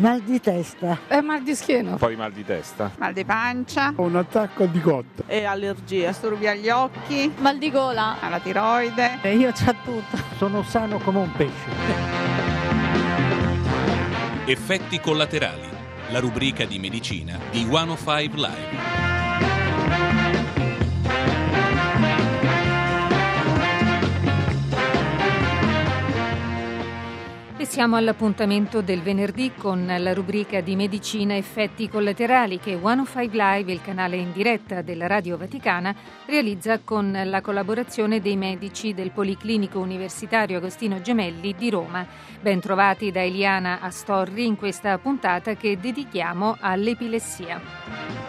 Mal di testa. Mal di schiena. Poi mal di testa. Mal di pancia. Un attacco di cotta. E allergie. Disturbi agli occhi. Mal di gola. Alla tiroide. Io c'ho tutto. Sono sano come un pesce. Effetti collaterali. La rubrica di medicina di 105 Live. E siamo all'appuntamento del venerdì con la rubrica di medicina effetti collaterali che 105 Live, il canale in diretta della Radio Vaticana, realizza con la collaborazione dei medici del Policlinico Universitario Agostino Gemelli di Roma. Ben trovati da Eliana Astorri in questa puntata che dedichiamo all'epilessia.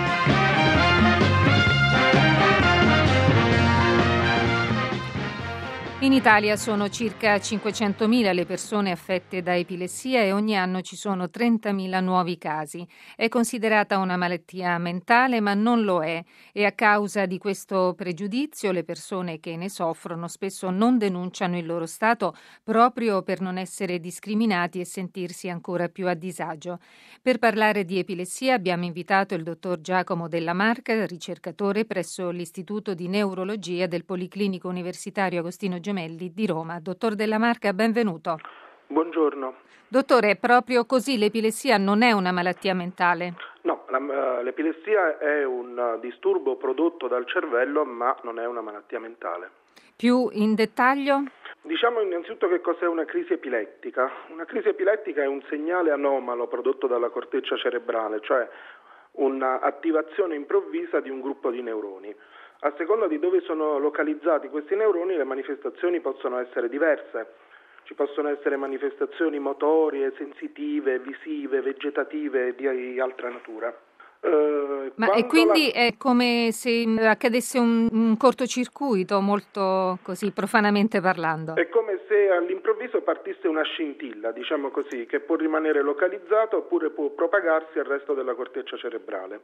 In Italia sono circa 500.000 le persone affette da epilessia e ogni anno ci sono 30.000 nuovi casi. È considerata una malattia mentale, ma non lo è, e a causa di questo pregiudizio le persone che ne soffrono spesso non denunciano il loro stato proprio per non essere discriminati e sentirsi ancora più a disagio. Per parlare di epilessia abbiamo invitato il dottor Giacomo Della Marca, ricercatore presso l'Istituto di Neurologia del Policlinico Universitario Agostino Gemelli di Roma. Dottor Della Marca, benvenuto. Buongiorno. Dottore, è proprio così, l'epilessia non è una malattia mentale? No, l'epilessia è un disturbo prodotto dal cervello, ma non è una malattia mentale. Più in dettaglio? Diciamo innanzitutto che cos'è una crisi epilettica. Una crisi epilettica è un segnale anomalo prodotto dalla corteccia cerebrale, cioè un'attivazione improvvisa di un gruppo di neuroni. A seconda di dove sono localizzati questi neuroni, le manifestazioni possono essere diverse. Ci possono essere manifestazioni motorie, sensitive, visive, vegetative e di altra natura. E quindi è come se accadesse un cortocircuito, molto così profanamente parlando. È come se all'improvviso partisse una scintilla, diciamo così, che può rimanere localizzata oppure può propagarsi al resto della corteccia cerebrale.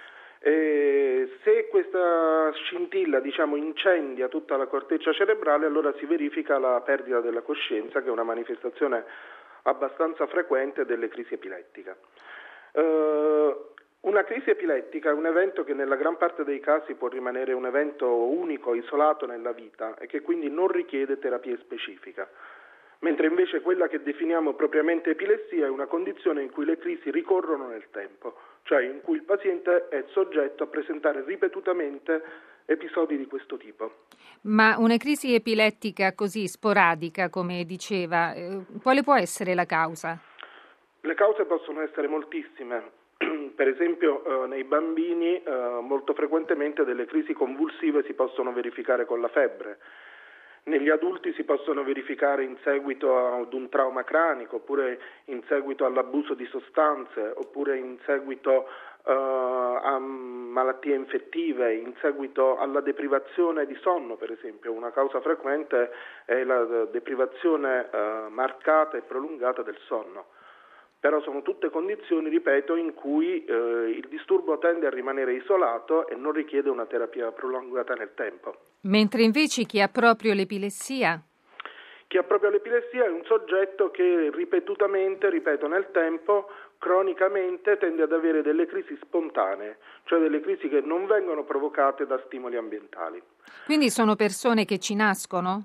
Se questa scintilla, incendia tutta la corteccia cerebrale, allora si verifica la perdita della coscienza, che è una manifestazione abbastanza frequente delle crisi epilettiche. Una crisi epilettica è un evento che nella gran parte dei casi può rimanere un evento unico, isolato nella vita e che quindi non richiede terapia specifica. Mentre invece quella che definiamo propriamente epilessia è una condizione in cui le crisi ricorrono nel tempo, cioè in cui il paziente è soggetto a presentare ripetutamente episodi di questo tipo. Ma una crisi epilettica così sporadica, come diceva, quale può essere la causa? Le cause possono essere moltissime. Per esempio nei bambini molto frequentemente delle crisi convulsive si possono verificare con la febbre. Negli adulti si possono verificare in seguito ad un trauma cranico, oppure in seguito all'abuso di sostanze, oppure in seguito a malattie infettive, in seguito alla deprivazione di sonno, per esempio. Una causa frequente è la deprivazione marcata e prolungata del sonno. Però sono tutte condizioni, ripeto, in cui il disturbo tende a rimanere isolato e non richiede una terapia prolungata nel tempo. Mentre invece chi ha proprio l'epilessia? Chi ha proprio l'epilessia è un soggetto che ripetutamente, nel tempo, cronicamente tende ad avere delle crisi spontanee, cioè delle crisi che non vengono provocate da stimoli ambientali. Quindi sono persone che ci nascono?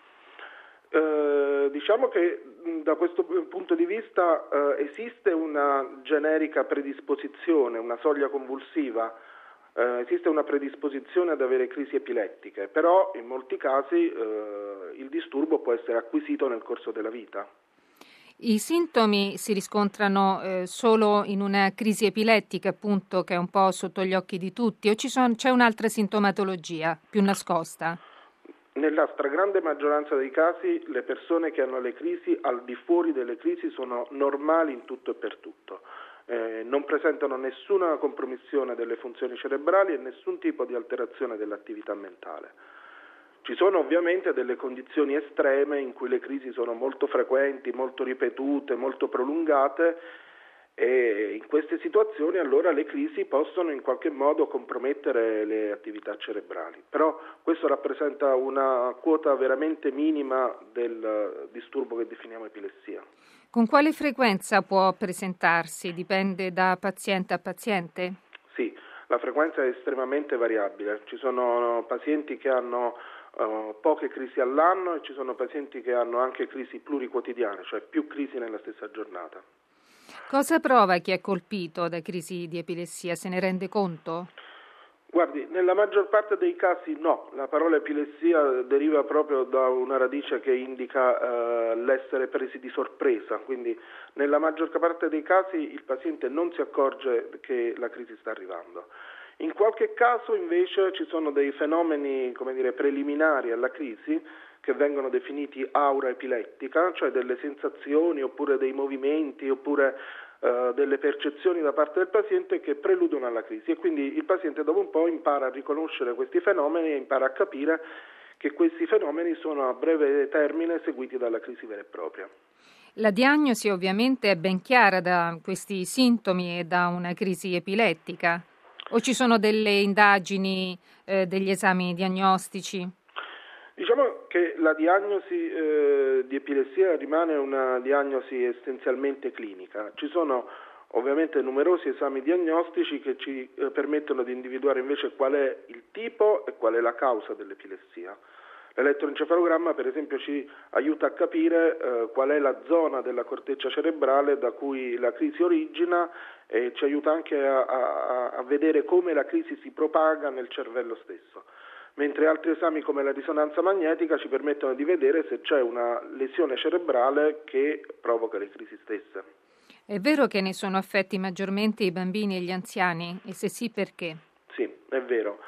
Diciamo che da questo punto di vista esiste una generica predisposizione, una soglia convulsiva, esiste una predisposizione ad avere crisi epilettiche, però in molti casi il disturbo può essere acquisito nel corso della vita. I sintomi si riscontrano solo in una crisi epilettica, appunto, che è un po' sotto gli occhi di tutti, o c'è un'altra sintomatologia più nascosta? Nella stragrande maggioranza dei casi le persone che hanno le crisi al di fuori delle crisi sono normali in tutto e per tutto, non presentano nessuna compromissione delle funzioni cerebrali e nessun tipo di alterazione dell'attività mentale. Ci sono ovviamente delle condizioni estreme in cui le crisi sono molto frequenti, molto ripetute, molto prolungate e in queste situazioni allora le crisi possono in qualche modo compromettere le attività cerebrali, però questo rappresenta una quota veramente minima del disturbo che definiamo epilessia. Con quale frequenza può presentarsi? Dipende da paziente a paziente? Sì, la frequenza è estremamente variabile. Ci sono pazienti che hanno poche crisi all'anno e ci sono pazienti che hanno anche crisi pluriquotidiane, cioè più crisi nella stessa giornata. Cosa prova chi è colpito da crisi di epilessia? Se ne rende conto? Guardi, nella maggior parte dei casi no, la parola epilessia deriva proprio da una radice che indica l'essere presi di sorpresa, quindi nella maggior parte dei casi il paziente non si accorge che la crisi sta arrivando. In qualche caso invece ci sono dei fenomeni, preliminari alla crisi che vengono definiti aura epilettica, cioè delle sensazioni oppure dei movimenti oppure delle percezioni da parte del paziente che preludono alla crisi, e quindi il paziente dopo un po' impara a riconoscere questi fenomeni e impara a capire che questi fenomeni sono a breve termine seguiti dalla crisi vera e propria. La diagnosi ovviamente è ben chiara da questi sintomi e da una crisi epilettica, o ci sono delle indagini, degli esami diagnostici? Diciamo che la diagnosi di epilessia rimane una diagnosi essenzialmente clinica. Ci sono ovviamente numerosi esami diagnostici che ci permettono di individuare invece qual è il tipo e qual è la causa dell'epilessia. L'elettroencefalogramma per esempio ci aiuta a capire qual è la zona della corteccia cerebrale da cui la crisi origina e ci aiuta anche a vedere come la crisi si propaga nel cervello stesso. Mentre altri esami come la risonanza magnetica ci permettono di vedere se c'è una lesione cerebrale che provoca le crisi stesse. È vero che ne sono affetti maggiormente i bambini e gli anziani? E se sì, perché? Sì, è vero.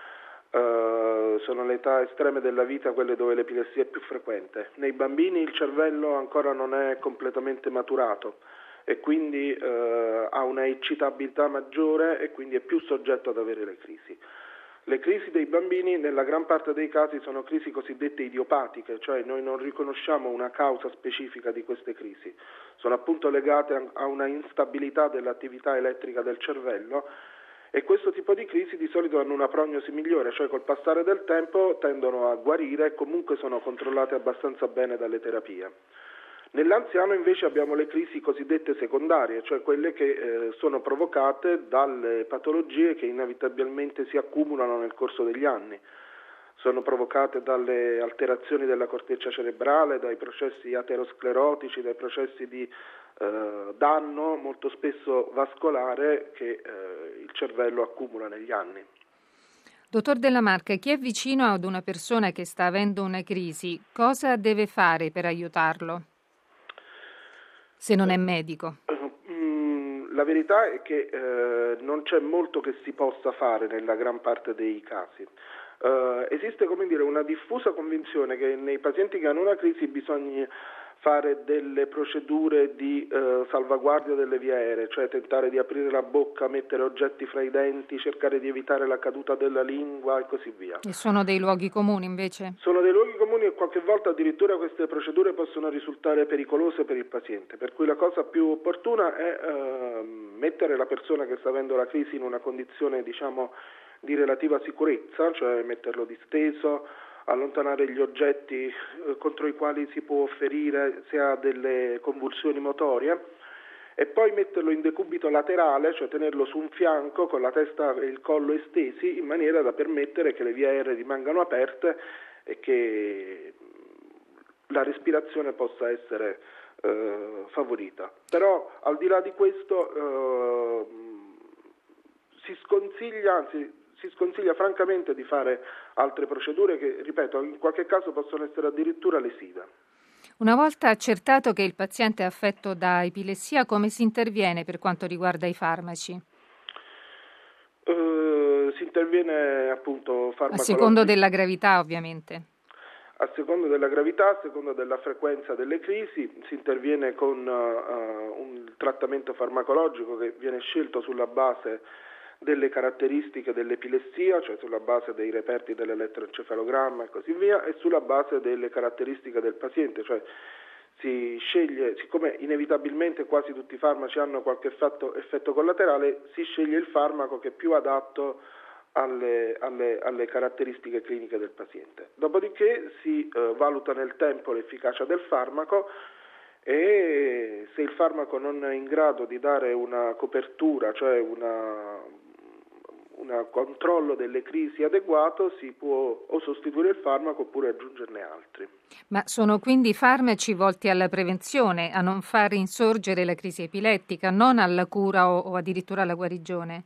Sono le età estreme della vita quelle dove l'epilessia è più frequente. Nei bambini il cervello ancora non è completamente maturato e quindi ha una eccitabilità maggiore e quindi è più soggetto ad avere le crisi. Le crisi dei bambini nella gran parte dei casi sono crisi cosiddette idiopatiche, cioè noi non riconosciamo una causa specifica di queste crisi. Sono appunto legate a una instabilità dell'attività elettrica del cervello e questo tipo di crisi di solito hanno una prognosi migliore, cioè col passare del tempo tendono a guarire e comunque sono controllate abbastanza bene dalle terapie. Nell'anziano invece abbiamo le crisi cosiddette secondarie, cioè quelle che sono provocate dalle patologie che inevitabilmente si accumulano nel corso degli anni. Sono provocate dalle alterazioni della corteccia cerebrale, dai processi aterosclerotici, dai processi di danno molto spesso vascolare che il cervello accumula negli anni. Dottor Della Marca, chi è vicino ad una persona che sta avendo una crisi, cosa deve fare per aiutarlo? Se non è medico. La verità è che non c'è molto che si possa fare nella gran parte dei casi. Esiste una diffusa convinzione che nei pazienti che hanno una crisi bisogna fare delle procedure di salvaguardia delle vie aeree, cioè tentare di aprire la bocca, mettere oggetti fra i denti, cercare di evitare la caduta della lingua e così via. E sono dei luoghi comuni invece? Sono dei luoghi comuni e qualche volta addirittura queste procedure possono risultare pericolose per il paziente, per cui la cosa più opportuna è mettere la persona che sta avendo la crisi in una condizione di relativa sicurezza, cioè metterlo disteso, allontanare gli oggetti contro i quali si può ferire se ha delle convulsioni motorie e poi metterlo in decubito laterale, cioè tenerlo su un fianco con la testa e il collo estesi in maniera da permettere che le vie aeree rimangano aperte e che la respirazione possa essere favorita. Però al di là di questo si sconsiglia francamente di fare altre procedure che, ripeto, in qualche caso possono essere addirittura lesive. Una volta accertato che il paziente è affetto da epilessia, come si interviene per quanto riguarda i farmaci? Si interviene appunto farmacologico. A secondo della gravità, ovviamente. A seconda della gravità, a seconda della frequenza delle crisi, si interviene con un trattamento farmacologico che viene scelto sulla base delle caratteristiche dell'epilessia, cioè sulla base dei reperti dell'elettroencefalogramma e così via, e sulla base delle caratteristiche del paziente, cioè si sceglie, siccome inevitabilmente quasi tutti i farmaci hanno qualche effetto collaterale, si sceglie il farmaco che è più adatto alle caratteristiche cliniche del paziente. Dopodiché si valuta nel tempo l'efficacia del farmaco e se il farmaco non è in grado di dare una copertura, cioè un controllo delle crisi adeguato, si può o sostituire il farmaco oppure aggiungerne altri. Ma sono quindi farmaci volti alla prevenzione, a non far insorgere la crisi epilettica, non alla cura o addirittura alla guarigione?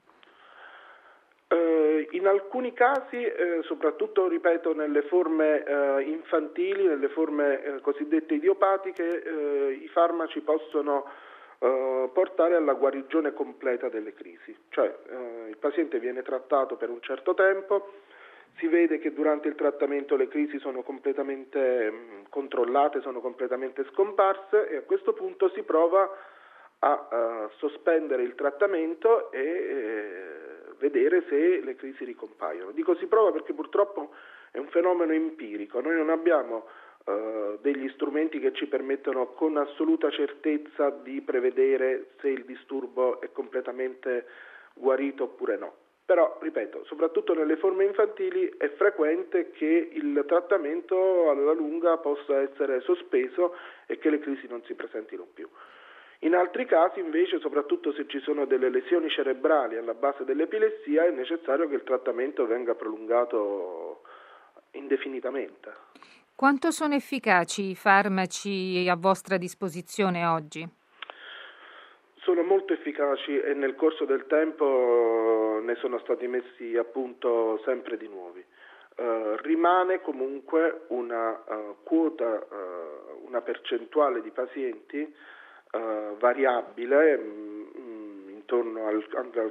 In alcuni casi, soprattutto ripeto nelle forme infantili, nelle forme cosiddette idiopatiche, i farmaci possono portare alla guarigione completa delle crisi, cioè il paziente viene trattato per un certo tempo, si vede che durante il trattamento le crisi sono completamente controllate, sono completamente scomparse e a questo punto si prova a sospendere il trattamento e vedere se le crisi ricompaiono. Dico si prova perché purtroppo è un fenomeno empirico, noi non abbiamo degli strumenti che ci permettono con assoluta certezza di prevedere se il disturbo è completamente guarito oppure no. Però, ripeto, soprattutto nelle forme infantili è frequente che il trattamento alla lunga possa essere sospeso e che le crisi non si presentino più. In altri casi invece, soprattutto se ci sono delle lesioni cerebrali alla base dell'epilessia, è necessario che il trattamento venga prolungato indefinitamente. Quanto sono efficaci i farmaci a vostra disposizione oggi? Sono molto efficaci e nel corso del tempo ne sono stati messi a punto sempre di nuovi. Rimane comunque una quota, una percentuale di pazienti variabile, intorno al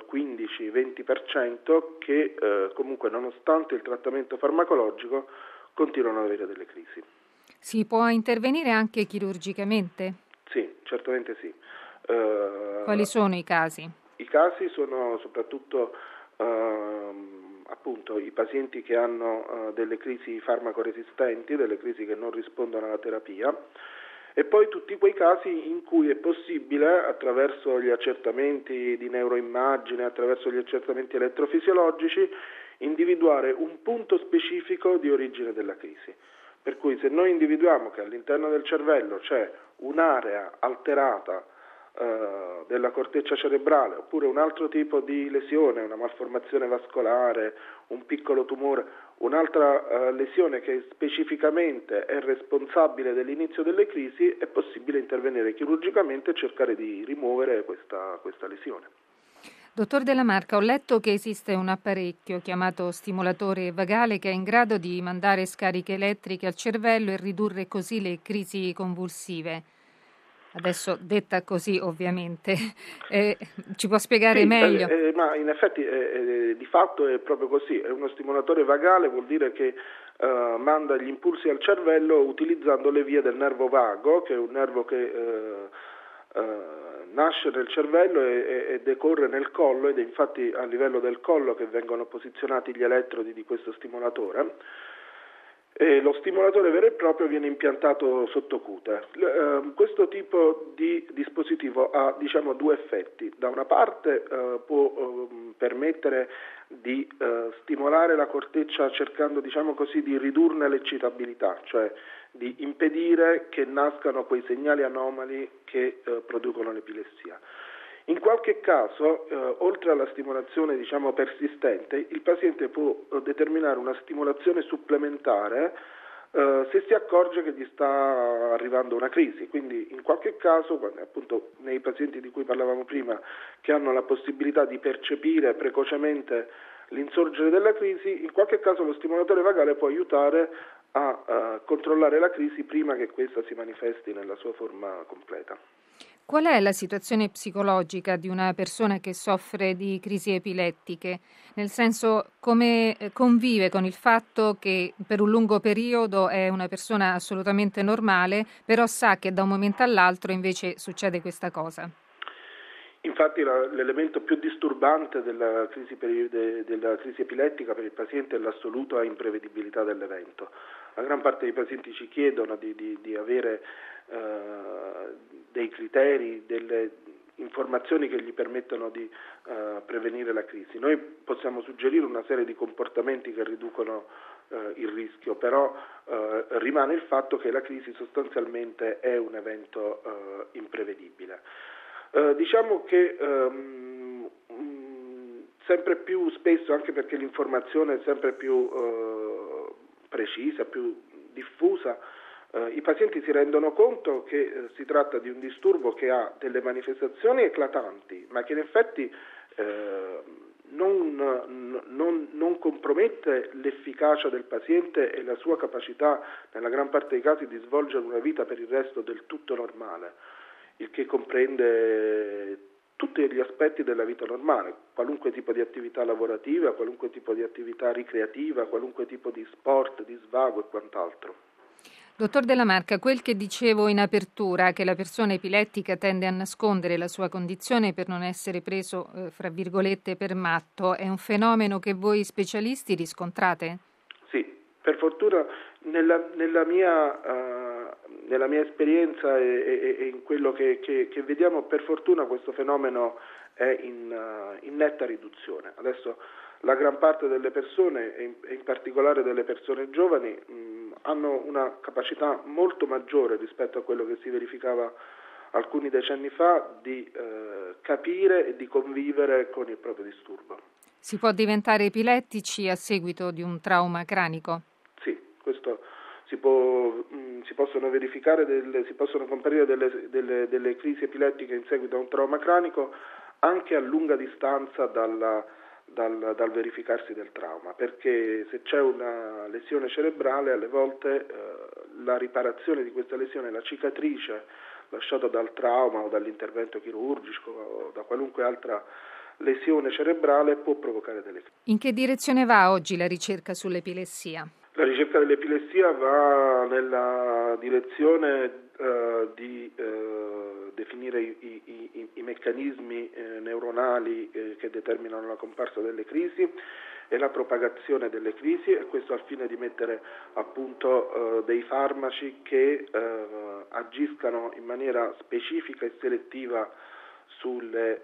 15-20%, che comunque nonostante il trattamento farmacologico continuano ad avere delle crisi. Si può intervenire anche chirurgicamente? Sì, certamente sì. Quali sono i casi? I casi sono soprattutto appunto i pazienti che hanno delle crisi farmacoresistenti, delle crisi che non rispondono alla terapia, e poi tutti quei casi in cui è possibile, attraverso gli accertamenti di neuroimmagine, attraverso gli accertamenti elettrofisiologici, individuare un punto specifico di origine della crisi. Per cui se noi individuiamo che all'interno del cervello c'è un'area alterata della corteccia cerebrale oppure un altro tipo di lesione, una malformazione vascolare, un piccolo tumore, un'altra lesione che specificamente è responsabile dell'inizio delle crisi, è possibile intervenire chirurgicamente e cercare di rimuovere questa lesione. Dottor Della Marca, ho letto che esiste un apparecchio chiamato stimolatore vagale che è in grado di mandare scariche elettriche al cervello e ridurre così le crisi convulsive. Adesso detta così ovviamente, ci può spiegare meglio? Ma in effetti di fatto è proprio così, è uno stimolatore vagale, vuol dire che manda gli impulsi al cervello utilizzando le vie del nervo vago, che è un nervo che nasce nel cervello e decorre nel collo, ed è infatti a livello del collo che vengono posizionati gli elettrodi di questo stimolatore. E lo stimolatore vero e proprio viene impiantato sottocute. Questo tipo di dispositivo ha due effetti. Da una parte può permettere di stimolare la corteccia cercando di ridurne l'eccitabilità, cioè di impedire che nascano quei segnali anomali che producono l'epilessia. In qualche caso, oltre alla stimolazione persistente, il paziente può determinare una stimolazione supplementare se si accorge che gli sta arrivando una crisi. Quindi in qualche caso, appunto nei pazienti di cui parlavamo prima, che hanno la possibilità di percepire precocemente l'insorgere della crisi, in qualche caso lo stimolatore vagale può aiutare a controllare la crisi prima che questa si manifesti nella sua forma completa. Qual è la situazione psicologica di una persona che soffre di crisi epilettiche? Nel senso, come convive con il fatto che per un lungo periodo è una persona assolutamente normale, però sa che da un momento all'altro invece succede questa cosa? Infatti l'elemento più disturbante della crisi epilettica per il paziente è l'assoluta imprevedibilità dell'evento. la gran parte dei pazienti ci chiedono di avere dei criteri, delle informazioni che gli permettono di prevenire la crisi. Noi possiamo suggerire una serie di comportamenti che riducono il rischio, però rimane il fatto che la crisi sostanzialmente è un evento imprevedibile. Diciamo che sempre più spesso, anche perché l'informazione è sempre più precisa, più diffusa, i pazienti si rendono conto che si tratta di un disturbo che ha delle manifestazioni eclatanti, ma che in effetti non compromette l'efficacia del paziente e la sua capacità, nella gran parte dei casi, di svolgere una vita per il resto del tutto normale, il che comprende tutti gli aspetti della vita normale, qualunque tipo di attività lavorativa, qualunque tipo di attività ricreativa, qualunque tipo di sport, di svago e quant'altro. Dottor Della Marca, quel che dicevo in apertura, che la persona epilettica tende a nascondere la sua condizione per non essere preso, fra virgolette, per matto, è un fenomeno che voi specialisti riscontrate? Sì, per fortuna nella mia esperienza e in quello che vediamo, per fortuna questo fenomeno è in netta riduzione. Adesso la gran parte delle persone, e in particolare delle persone giovani, hanno una capacità molto maggiore rispetto a quello che si verificava alcuni decenni fa di capire e di convivere con il proprio disturbo. Si può diventare epilettici a seguito di un trauma cranico? Sì, questo si possono verificare, si possono comparire delle crisi epilettiche in seguito a un trauma cranico anche a lunga distanza dal verificarsi del trauma, perché se c'è una lesione cerebrale, alle volte la riparazione di questa lesione, la cicatrice lasciata dal trauma o dall'intervento chirurgico o da qualunque altra lesione cerebrale può provocare delle crisi. In che direzione va oggi la ricerca sull'epilessia? La ricerca dell'epilessia va nella direzione di definire i meccanismi neuronali che determinano la comparsa delle crisi e la propagazione delle crisi, e questo al fine di mettere a punto dei farmaci che agiscano in maniera specifica e selettiva sulle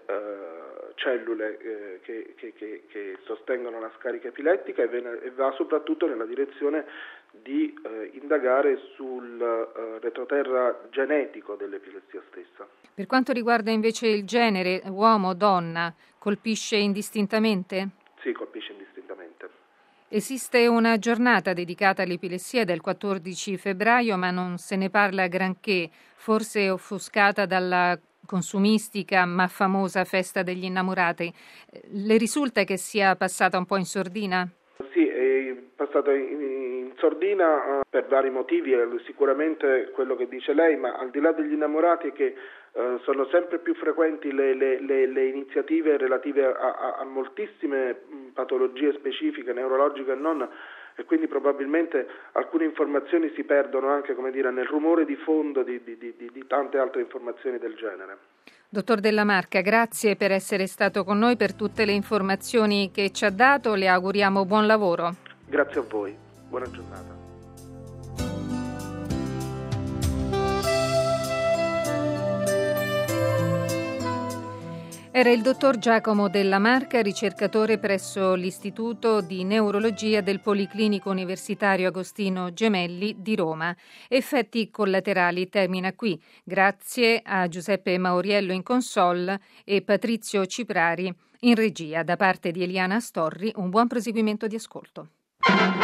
cellule che sostengono la scarica epilettica, e va soprattutto nella direzione di indagare sul retroterra genetico dell'epilessia stessa. Per quanto riguarda invece il genere, uomo o donna, colpisce indistintamente? Sì, colpisce indistintamente. Esiste una giornata dedicata all'epilessia del 14 febbraio, ma non se ne parla granché, forse offuscata dalla consumistica ma famosa festa degli innamorati. Le risulta che sia passata un po' in sordina? Sì, è passata in sordina per vari motivi, sicuramente quello che dice lei, ma al di là degli innamorati è che sono sempre più frequenti le iniziative relative a moltissime patologie specifiche, neurologiche e non, e quindi probabilmente alcune informazioni si perdono anche, come dire, nel rumore di fondo di tante altre informazioni del genere. Dottor Della Marca, grazie per essere stato con noi, per tutte le informazioni che ci ha dato. Le auguriamo buon lavoro. Grazie a voi, buona giornata. Era il dottor Giacomo Della Marca, ricercatore presso l'Istituto di Neurologia del Policlinico Universitario Agostino Gemelli di Roma. Effetti collaterali termina qui. Grazie a Giuseppe Mauriello in console e Patrizio Ciprari in regia. Da parte di Eliana Storri, un buon proseguimento di ascolto.